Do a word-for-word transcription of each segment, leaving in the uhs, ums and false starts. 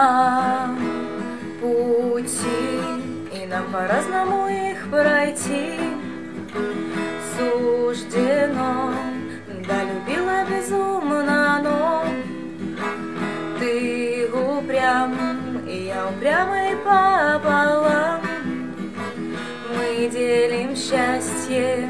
Два пути, и нам по-разному их пройти. Суждено, да любила безумно, но ты упрям, и я упрямый пополам. Мы делим счастье,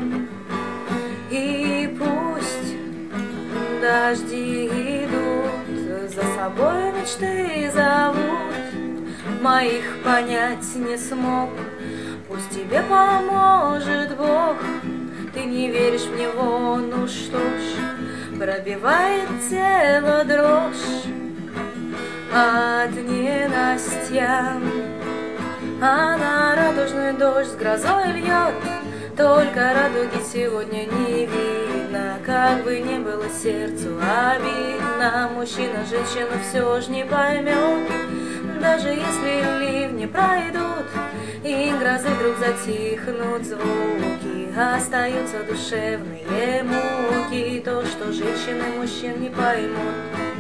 и пусть дожди идут, за собой мечты зовут. Моих понять не смог, пусть тебе поможет Бог. Ты не веришь в него, ну что ж, пробивает тело дрожь от ненастья. А на радужный дождь с грозой льет, только радуги сегодня не видно. Как бы ни было сердцу обидно, мужчина женщину все ж не поймет. Даже если ливни пройдут и грозы вдруг затихнут, звуки остаются душевные муки, то, что женщины мужчин не поймут.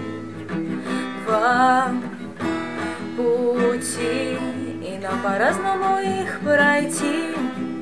Два пути, и нам по-разному их пройти.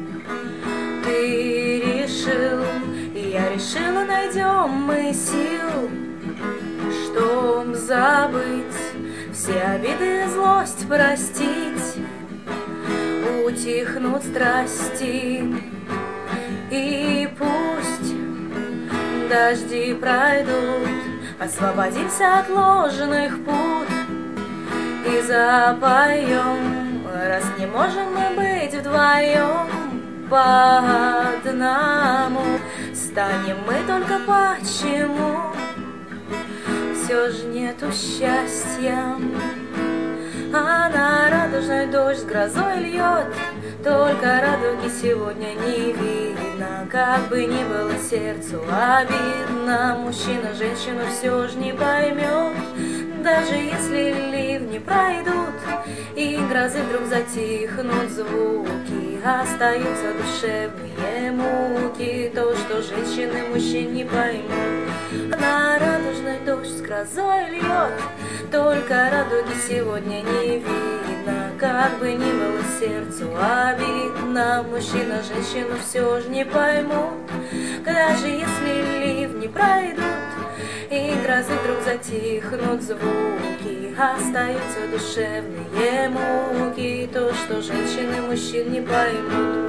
Ты решил, и я решила, найдем мы сил, чтоб забыть все обиды и злость, простить. Утихнут страсти, и пусть дожди пройдут, освободимся от ложных пут и запоем, раз не можем мы быть вдвоем. По одному станем мы только почему все ж нету счастья. А на радужный дождь с грозой льет, только радуги сегодня не видно. Как бы ни было сердцу обидно, мужчина женщину все ж не поймет. Даже если ливни пройдут и грозы вдруг затихнут, звуки остаются душевные муки, то, что женщины мужчин не поймут. На радужный дождь с грозой льет, только радуги сегодня не видно. Как бы ни было сердцу обидно, мужчина женщину все ж не поймут. Даже если ливни пройдут и грозы вдруг затихнут, звуки остаются душевные муки, то, что женщины мужчин не поймут.